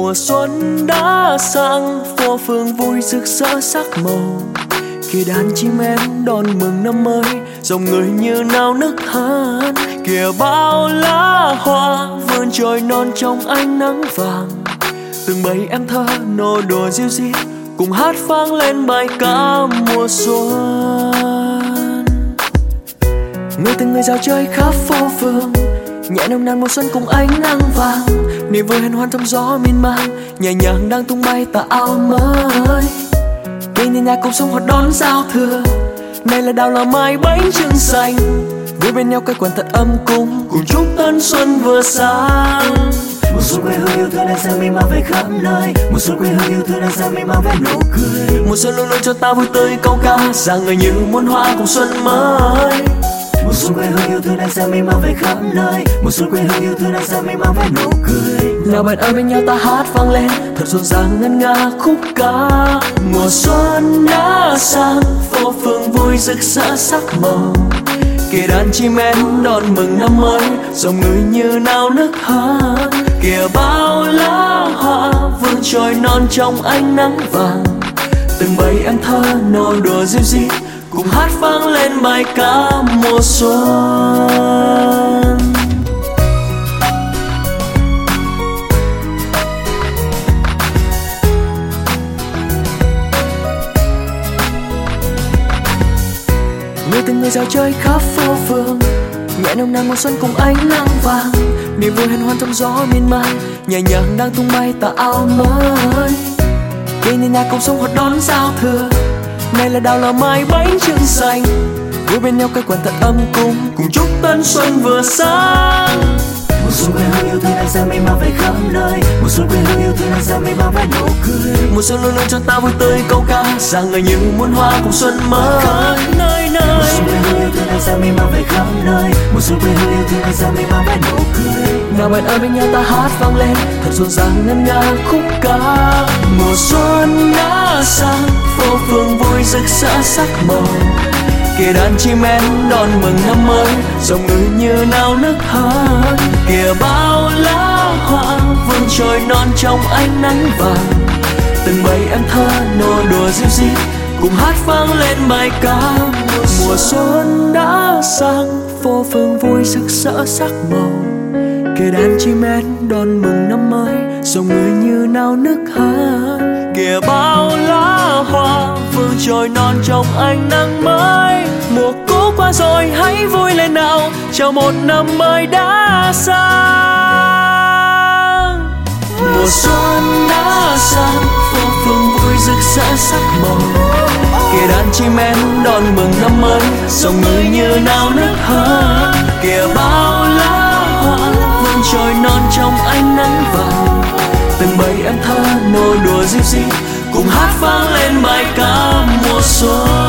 Mùa xuân đã sang, phố phường vui rực rỡ sắc màu. Kìa đàn chim én đón mừng năm mới, dòng người như nao nức hát. Kìa bao lá hoa vươn trồi non trong ánh nắng vàng. Từng bầy em thơ nô đùa ríu rít, cùng hát vang lên bài ca mùa xuân. Người từng người dạo chơi khắp phố phường, nhẹ nồng nàn mùa xuân cùng ánh nắng vàng. Niềm vui hân hoan trong gió miên man, nhẹ nhàng đang tung bay tà áo mới. Bên nhà cùng sống hoạt đón giao thừa, này là đào là mai bánh chưng xanh. Vui bên nhau quây quần thật ấm cúng, cùng chúc tân xuân vừa sang. Mùa xuân quê hương yêu thương đang sang mình mang về khắp nơi. Mùa xuân quê hương yêu thương đang sang mình mang về nụ cười. Mùa xuân luôn luôn cho ta vui tươi câu ca, rằng người như muôn hoa cùng xuân mới. Mùa xuân quê hương yêu thương đang sang mình mang về khắp nơi. Mùa xuân quê hương yêu thương đang sang mình mang về nụ cười. Nào bạn ơi bên nhau ta hát vang lên, thật rộn ràng ngân nga khúc ca. Mùa xuân đã sang, phố phường vui rực rỡ sắc màu. Kìa đàn chim én đón mừng năm mới, dòng người như nao nức hát. Kìa bao lá hoa vươn trồi non trong ánh nắng vàng. Từng bầy em thơ nô đùa ríu rít, cùng hát vang lên bài ca mùa xuân. Người từng người dạo chơi khắp phố phường, nhẹ nồng nàn mùa xuân cùng ánh nắng vàng. Niềm vui hân hoan trong gió miên man, nhẹ nhàng đang tung bay tà áo mới. Bên nhà cùng sống hoạt đón giao thừa, này là đào là mai bánh chưng xanh. Vui bên nhau quây quần thật ấm cúng, cùng chúc tân xuân vừa sang. Mùa xuân quê hương yêu thương đang sang mình mang về khắp nơi. Mùa xuân quê hương yêu thương đang sang mình mang về nụ cười. Mùa xuân luôn luôn cho ta vui tươi câu ca, rằng người như muôn hoa cùng xuân mới. Nơi nơi mùa xuân quê hương yêu thương đang sang mình mang về khắp nơi. Mùa xuân quê hương yêu thương đang sang mình mang về nụ cười. nào bạn ơi bên nhau ta hát vang lên, thật rộn ràng ngân nga khúc ca. Mùa xuân đã sang, phố phường vui rực rỡ sắc màu. Kìa đàn chim én đón mừng năm mới, dòng người như nao nức hát. Kìa bao lá hoa vươn trồi non trong ánh nắng vàng. Từng bầy em thơ nô đùa ríu rít, cùng hát vang lên bài ca. Mùa xuân đã sang, phố phường vui rực rỡ sắc màu. Kìa đàn chim én đón mừng năm mới, dòng người như nao nức hát. Kìa bao lá hoa vươn trồi non trong ánh nắng mới. Mùa cũ qua rồi hãy vui lên nào, chào một năm mới đã sang. Mùa xuân đã sang, phố phường vui rực rỡ sắc màu. Kìa đàn chim én đón mừng năm mới, dòng người như nao nức hát. Kìa bao lá hoa vươn trồi non trong ánh nắng vàng. Từng bầy em thơ nô đùa ríu rít, cùng hát vang lên bài ca mùa xuân.